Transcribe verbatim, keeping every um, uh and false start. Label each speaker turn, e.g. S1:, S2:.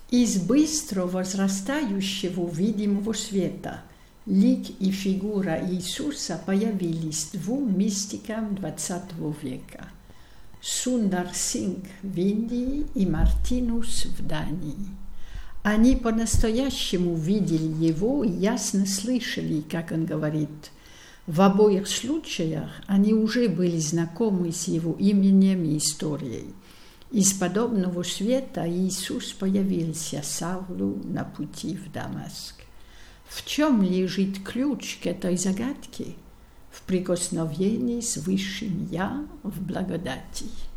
S1: Из быстро возрастающего видимого света лик и фигура Иисуса появились двум мистикам двадцатого века – Сундар Сингх в Индии и Мартинус в Дании. Они по-настоящему видели его и ясно слышали, как он говорит. В обоих случаях они уже были знакомы с его именем и историей. Из подобного света Иисус появился Савлу на пути в Дамаск. В чем лежит ключ к этой загадке? В прикосновении с Высшим Я в благодати.